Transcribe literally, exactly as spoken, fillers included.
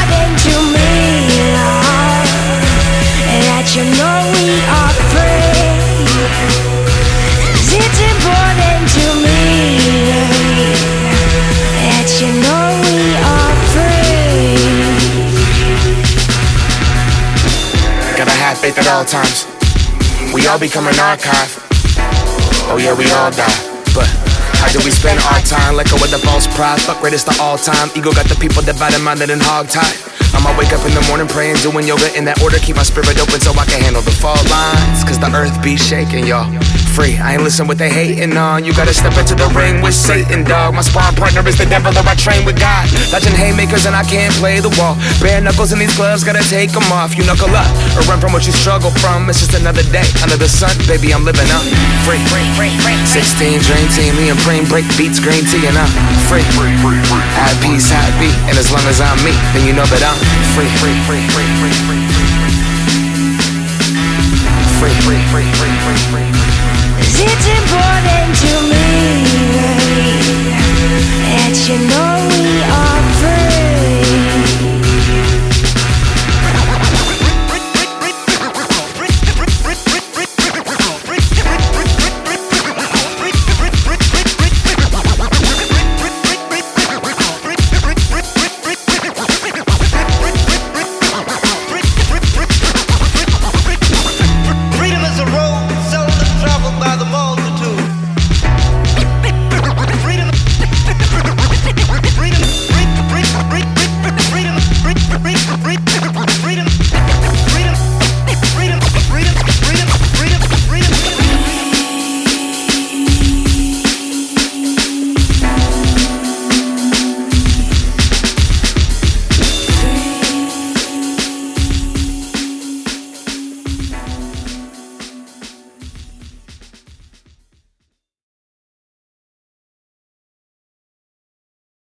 important to me, Lord, that you know we are free. It's important to me that you know we are free. Gotta have faith at all times. We all become an archive. Oh yeah, we all die. But how do we spend our time? Let go with the false pride. Fuck greatest of all time. Ego got the people divided, minded and hog-tied. I'ma wake up in the morning praying, doing yoga in that order. Keep my spirit open so I can handle the fault lines. Cause the earth be shaking, y'all. Free, I ain't listen what they hating on. You gotta step into the ring with Satan, dog. My sparring partner is the devil, though I train with God. Dodging haymakers and I can't play the wall. Bare knuckles in these gloves, gotta take them off. You knuckle up or run from what you struggle from. It's just another day under the sun, baby, I'm living up. Free, sixteen dream team, me and Preem break beats, green tea and I'm free. At peace, happy, and as long as I'm me, then you know that I'm free, free, free, free, free, free, free, free, free, free, free, free. It's important to me that you know we are